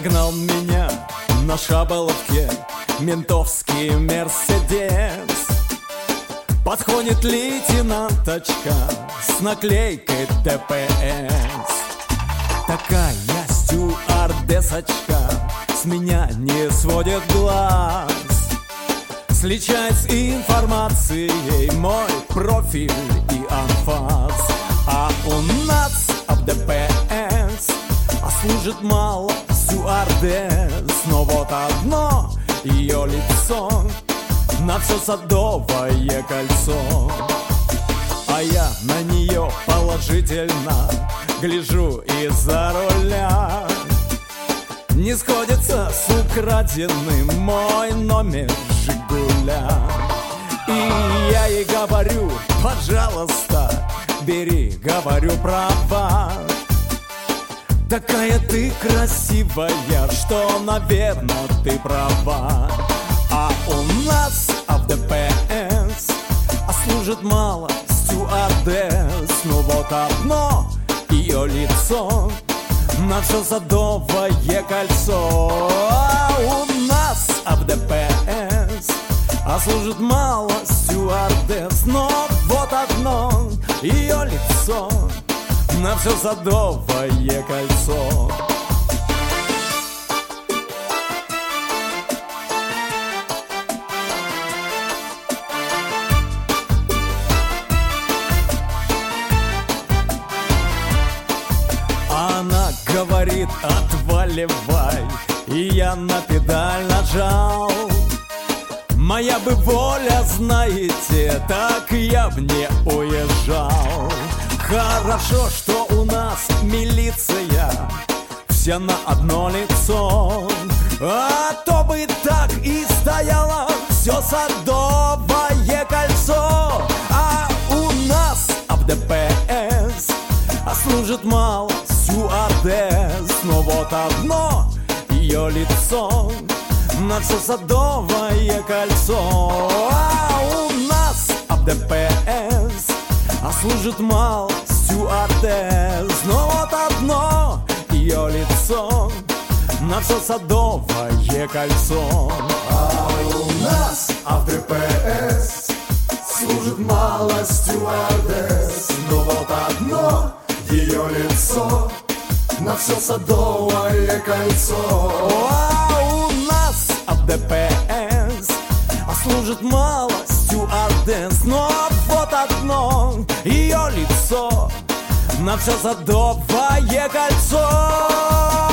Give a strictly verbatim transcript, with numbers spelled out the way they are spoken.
Догнал меня на шаболовке ментовский Мерседес. Подходит лейтенанточка с наклейкой Т П С. Такая стюардессочка с меня не сводит глаз, сличает с информацией мой профиль и анфас. А у нас в Д П С а служит мало стюардесс, но вот одно ее лицо на все Садовое кольцо. А я на нее положительно гляжу из-за руля. Не сходится с украденным мой номер Жигуля. И я ей говорю: пожалуйста, бери, говорю, права. Такая ты красивая, что, наверное, ты права. А у нас а в Д П С а служит мало стюардесс, но вот одно ее лицо на все Садовое кольцо. А у нас а в Д П С а служит мало стюардесс, но вот одно ее лицо на все Садовое кольцо. Она говорит: отваливай, и я на педаль нажал. Моя бы воля, знаете, так я б не уезжал. Хорошо, что у нас милиция вся на одно лицо, а то бы так и стояло все Садовое кольцо. А у нас а в Д П С а служит мало стюардесс, но вот одно ее лицо на все Садовое кольцо. А у нас а в Д П С а служит мало стюардесс, но вот одно ее лицо на все Садовое кольцо. А у нас а в Д П С служит мало стюардесс, но вот одно ее лицо на все Садовое кольцо. А у нас а в Д П С а служит мало стюардесс, но вот одно ее лицо на все Садовое кольцо.